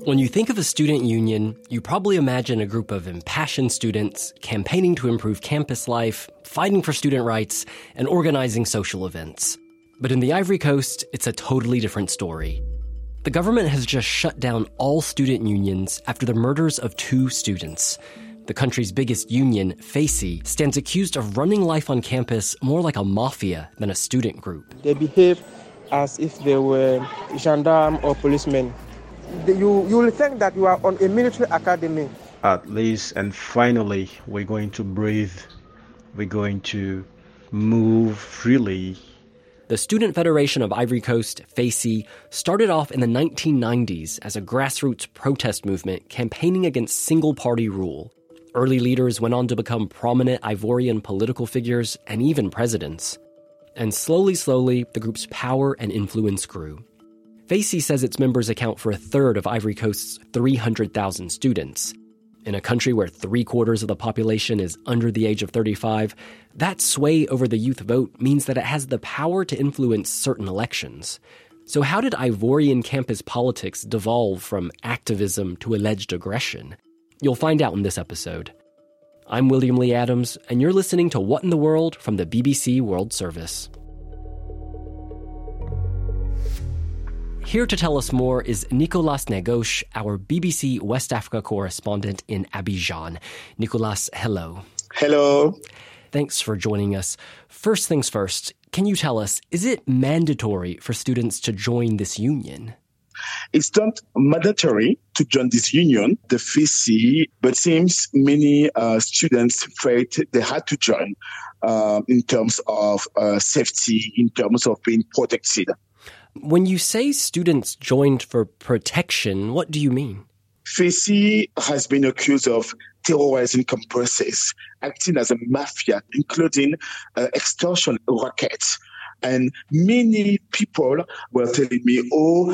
When you think of a student union, you probably imagine a group of impassioned students campaigning to improve campus life, fighting for student rights, and organizing social events. But in the Ivory Coast, it's a totally different story. The government has just shut down all student unions after the murders of 2 students. The country's biggest union, FACY, stands accused of running life on campus more like a mafia than a student group. They behave as if they were gendarmes or policemen. You will think that you are on a military academy. At least and finally, we're going to breathe. We're going to move freely. The Student Federation of Ivory Coast, FACY, started off in the 1990s as a grassroots protest movement campaigning against single-party rule. Early leaders went on to become prominent Ivorian political figures and even presidents. And slowly, the group's power and influence grew. FACY says its members account for a third of Ivory Coast's 300,000 students. In a country where 3/4 of the population is under the age of 35, that sway over the youth vote means that it has the power to influence certain elections. So how did Ivorian campus politics devolve from activism to alleged aggression? You'll find out in this episode. I'm William Lee Adams, and you're listening to What in the World from the BBC World Service. Here to tell us more is Nicolas Negauche, our BBC West Africa correspondent in Abidjan. Nicolas, hello. Hello. Thanks for joining us. First things first, can you tell us, is it mandatory for students to join this union? It's not mandatory to join this union, the FACY, but seems many students felt they had to join in terms of safety, in terms of being protected. When you say students joined for protection, what do you mean? FACY has been accused of terrorizing campuses, acting as a mafia, including extortion rackets. And many people were telling me,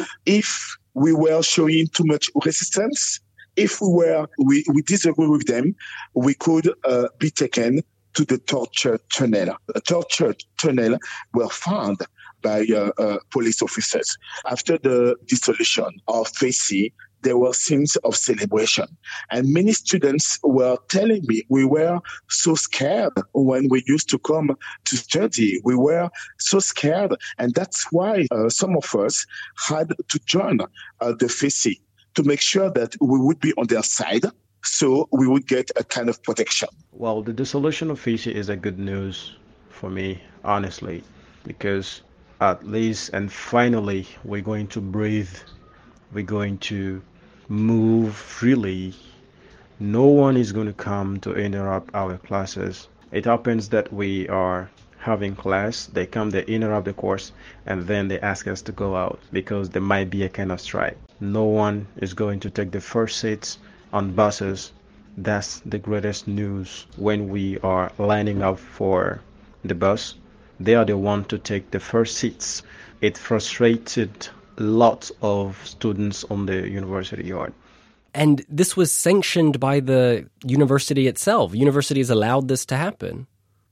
if we were showing too much resistance, if we disagree with them, we could be taken to the torture tunnel. The torture tunnel were found by police officers. After the dissolution of FACY, there were scenes of celebration. And many students were telling me we were so scared when we used to come to study. We were so scared. And that's why some of us had to join the FACY to make sure that we would be on their side, so we would get a kind of protection. Well, the dissolution of FACY is a good news for me, honestly, because at least and finally we're going to breathe. We're going to move freely. No one is going to come to interrupt our classes. It happens that we are having class, they come, they interrupt the course, and then they ask us to go out because there might be a kind of strike. No one is going to take the first seats on buses. That's the greatest news. When we are lining up for the bus, they are the one to take the first seats. It frustrated lots of students on the university yard. And this was sanctioned by the university itself. Universities allowed this to happen.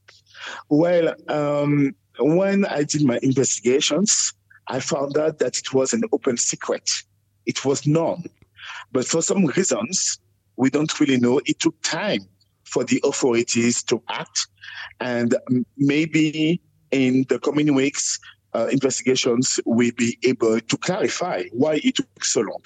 Well, when I did my investigations, I found out that it was an open secret. It was known. But for some reasons, we don't really know. It took time for the authorities to act. And maybe in the coming weeks, investigations will be able to clarify why it took so long.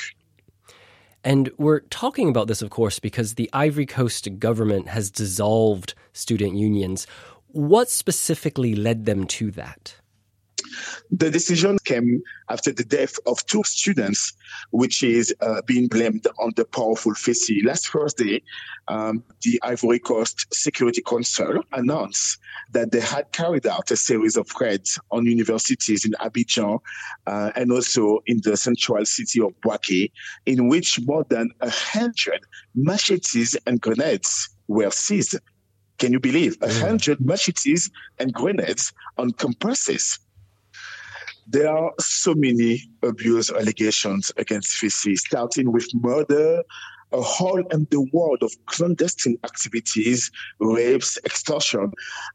And we're talking about this, of course, because the Ivory Coast government has dissolved student unions. What specifically led them to that? The decision came after the death of 2 students, which is being blamed on the powerful FACY. Last Thursday, the Ivory Coast Security Council announced that they had carried out a series of raids on universities in Abidjan and also in the central city of Bouaké, in which more than 100 machetes and grenades were seized. Can you believe? 100 machetes and grenades on campuses. There are so many abuse allegations against FACY, starting with murder, a whole underworld of clandestine activities, rapes, extortion.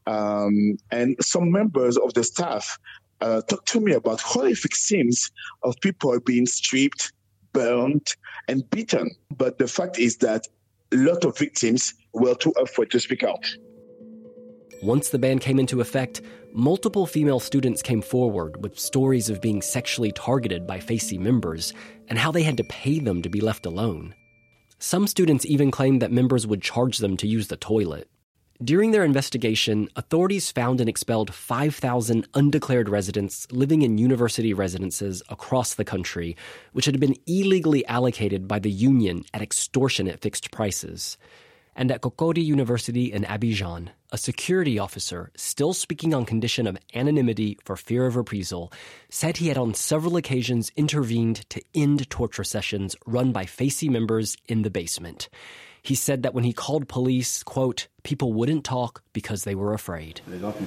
And some members of the staff talked to me about horrific scenes of people being stripped, burned, and beaten. But the fact is that a lot of victims were too afraid to speak out. Once the ban came into effect, multiple female students came forward with stories of being sexually targeted by FACE members and how they had to pay them to be left alone. Some students even claimed that members would charge them to use the toilet. During their investigation, authorities found and expelled 5,000 undeclared residents living in university residences across the country, which had been illegally allocated by the union at extortionate fixed prices. And at Cocody University in Abidjan, a security officer, still speaking on condition of anonymity for fear of reprisal, said he had on several occasions intervened to end torture sessions run by FACE members in the basement. He said that when he called police, quote, people wouldn't talk because they were afraid.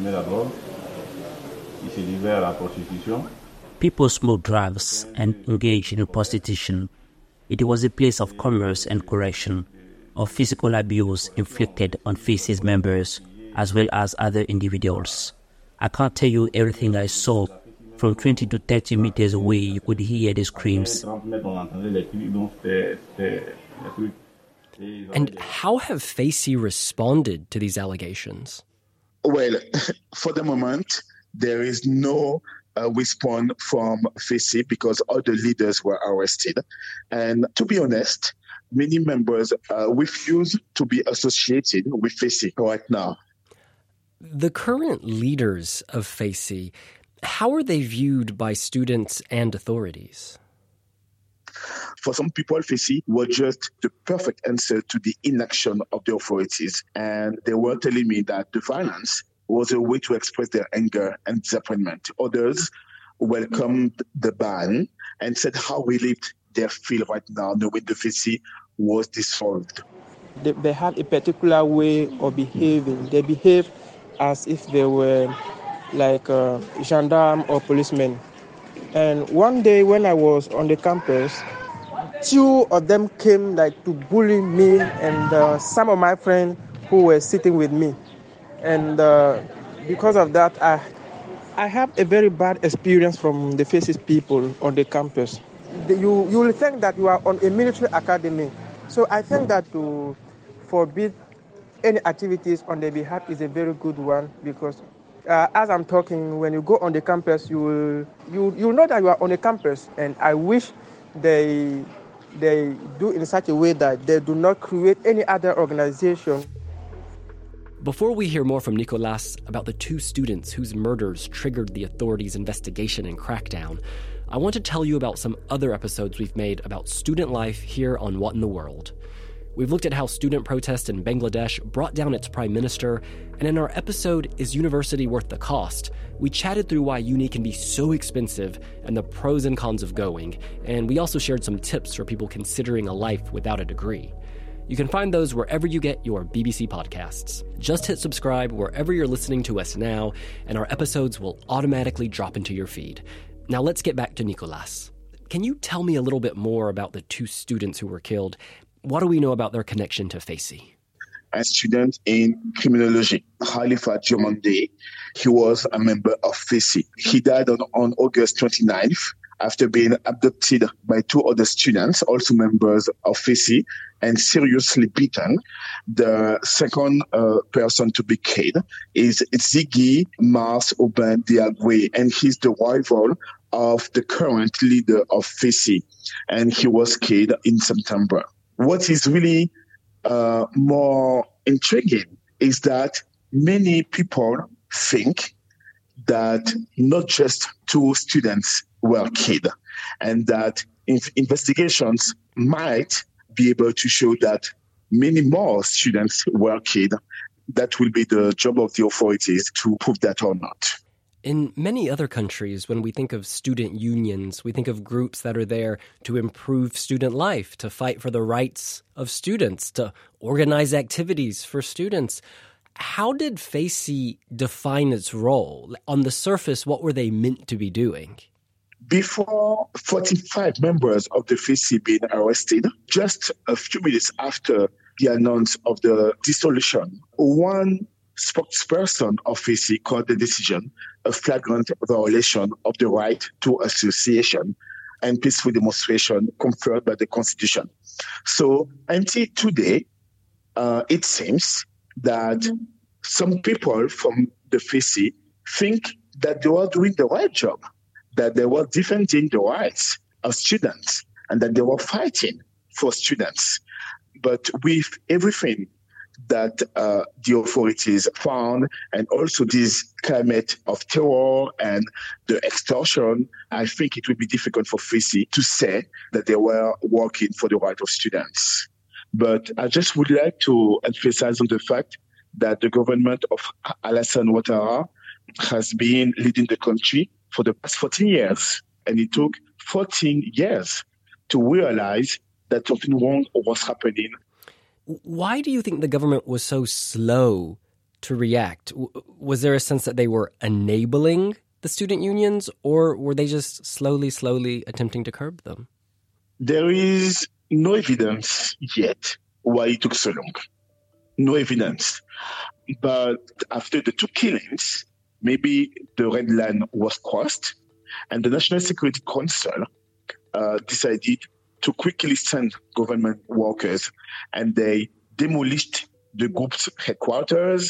People smoked drugs and engaged in prostitution. It was a place of commerce and correction, of physical abuse inflicted on FACE members as well as other individuals. I can't tell you everything I saw. From 20 to 30 meters away, you could hear the screams. And how have FACE responded to these allegations? Well, for the moment, there is no response from FACE because other leaders were arrested. And to be honest, many members refuse to be associated with FACE right now. The current leaders of FACE, how are they viewed by students and authorities? For some people, FACE was just the perfect answer to the inaction of the authorities. And they were telling me that the violence was a way to express their anger and disappointment. Others welcomed the ban and said how relieved they feel right now knowing the FACE was dissolved. They have a particular way of behaving. They behave as if they were like a gendarme or policemen. And one day when I was on the campus, two of them came like to bully me and some of my friends who were sitting with me. And because of that, I have a very bad experience from the FACE people on the campus. You will think that you are on a military academy. So I think that to forbid any activities on their behalf is a very good one because as I'm talking, when you go on the campus, you know that you are on a campus, and I wish they do in such a way that they do not create any other organization. Before we hear more from Nicolas about the two students whose murders triggered the authorities' investigation and crackdown, I want to tell you about some other episodes we've made about student life here on What in the World. We've looked at how student protest in Bangladesh brought down its prime minister, and in our episode, Is University Worth the Cost?, we chatted through why uni can be so expensive and the pros and cons of going, and we also shared some tips for people considering a life without a degree. You can find those wherever you get your BBC podcasts. Just hit subscribe wherever you're listening to us now, and our episodes will automatically drop into your feed. Now let's get back to Nicolas. Can you tell me a little bit more about the two students who were killed? What do we know about their connection to FACE? A student in criminology, Khalifa Diomande, he was a member of FACE. He died on August 29th after being abducted by two other students, also members of FACE, and seriously beaten. The second person to be killed is Ziggy Mars Aubin Diagué, and he's the rival of the current leader of FACE, and he was killed in September. What is really more intriguing is that many people think that not just two students were killed, and that investigations might be able to show that many more students were killed. That will be the job of the authorities to prove that or not. In many other countries, when we think of student unions, we think of groups that are there to improve student life, to fight for the rights of students, to organize activities for students. How did FACE define its role? On the surface, what were they meant to be doing? Before 45 members of the FACE being arrested, just a few minutes after the announcement of the dissolution, one spokesperson of FACE called the decision a flagrant violation of the right to association. and peaceful demonstration conferred by the Constitution. So until today, it seems that some people from the FECI think that they were doing the right job, that they were defending the rights of students, and that they were fighting for students. But with everything that the authorities found, and also this climate of terror and the extortion, I think it would be difficult for FECI to say that they were working for the right of students. But I just would like to emphasize on the fact that the government of Alassane Ouattara has been leading the country for the past 14 years. And it took 14 years to realize that something wrong was happening. Why do you think the government was so slow to react? Was there a sense that they were enabling the student unions, or were they just slowly attempting to curb them? There is no evidence yet why it took so long. No evidence. But after the two killings, maybe the red line was crossed, and the National Security Council decided to quickly send government workers, and they demolished the group's headquarters.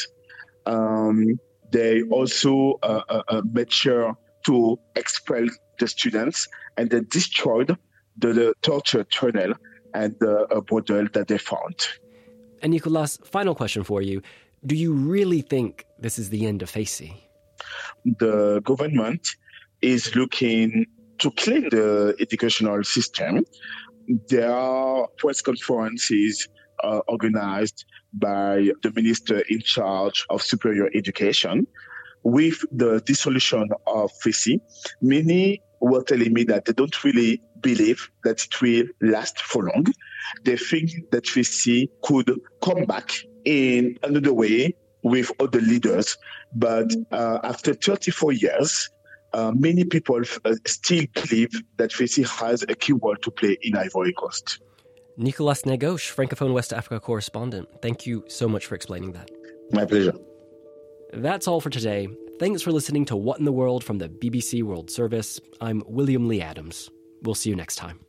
They also made sure to expel the students, and they destroyed the torture tunnel and the brothel that they found. And Nicolas, final question for you. Do you really think this is the end of FECI? The government is looking to clean the educational system. There are press conferences organized by the minister in charge of superior education. With the dissolution of FECI, many were telling me that they don't really believe that it will last for long. They think that FECI could come back in another way with other leaders. But after 34 years, many people still believe that FECI has a key role to play in Ivory Coast. Nicolas Negauche, Francophone West Africa correspondent, thank you so much for explaining that. My pleasure. That's all for today. Thanks for listening to What in the World from the BBC World Service. I'm William Lee Adams. We'll see you next time.